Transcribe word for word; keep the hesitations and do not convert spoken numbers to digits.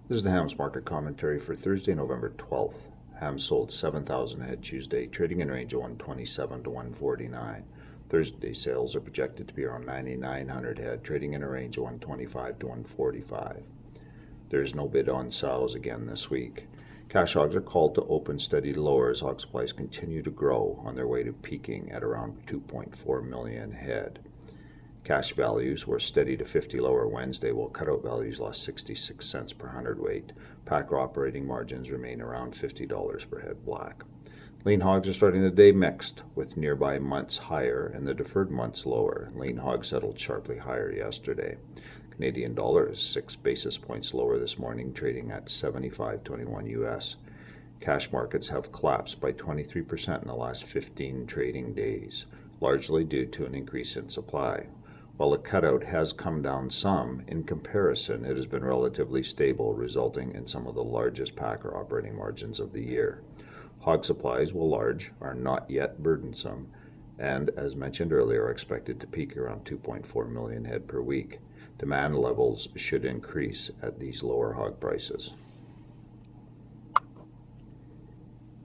This is the Hams market commentary for Thursday, November twelfth. Hams sold seven thousand head Tuesday, trading in a range of one twenty-seven to one forty-nine. Thursday sales are projected to be around ninety-nine hundred head, trading in a range of one twenty-five to one forty-five. There is no bid on sows again this week. Cash hogs are called to open steady lower as hog supplies continue to grow on their way to peaking at around two point four million head. Cash values were steady to fifty lower Wednesday, while cutout values lost sixty-six cents per hundredweight. Packer operating margins remain around fifty dollars per head black. Lean hogs are starting the day mixed, with nearby months higher and the deferred months lower. Lean hogs settled sharply higher yesterday. Canadian dollar is six basis points lower this morning, trading at seventy-five twenty-one U S. Cash markets have collapsed by twenty-three percent in the last fifteen trading days, largely due to an increase in supply. While the cutout has come down some, in comparison it has been relatively stable, resulting in some of the largest packer operating margins of the year. Hog supplies, while large, are not yet burdensome, and, as mentioned earlier, are expected to peak around two point four million head per week. Demand levels should increase at these lower hog prices.